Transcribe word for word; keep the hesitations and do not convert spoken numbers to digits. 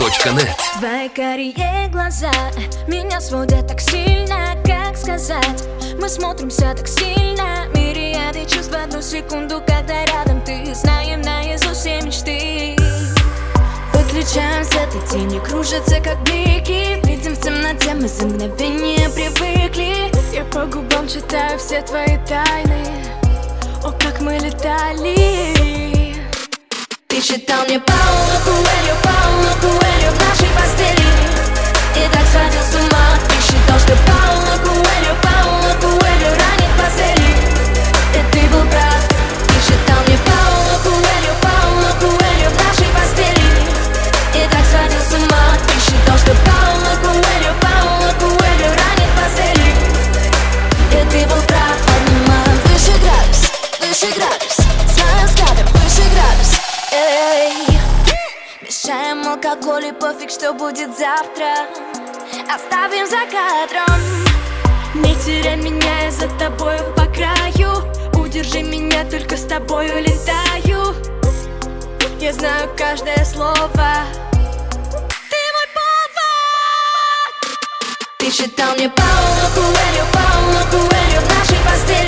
точка нет. Твои карие глаза меня сводят так сильно, как сказать. Мы смотримся так сильно, мириады чувств в одну секунду, когда рядом ты. Знаем наизусть все мечты. Выключаем свет, и тени кружатся, как блики. Видим в темноте, мы за мгновение привыкли. Я по губам читаю все твои тайны. О, как мы летали. Ты читал мне Пауло Коэльо, Пауло Коэльо в нашей постели. И так сходил с ума. Ты считал, что Пауло Коэльо, Пауло Коэльо ранит по цели. И ты был прав. Ты читал мне Пауло Коэльо, Пауло Коэльо в нашей постели. И так сходил с ума. Ты считал, что Пауло Коэльо, Пауло Коэльо ранит по цели. И ты был прав. Поднимаем выше градус, выше градус. Своим взглядом выше градус. Эй, мешаем алкоголь и пофиг, что будет завтра. Оставим за кадром. Не теряй меня, я за тобою по краю. Удержи меня, только с тобою летаю. Я знаю каждое слово. Ты мой повод. Ты читал мне Пауло Коэльо, Пауло Коэльо в нашей постели.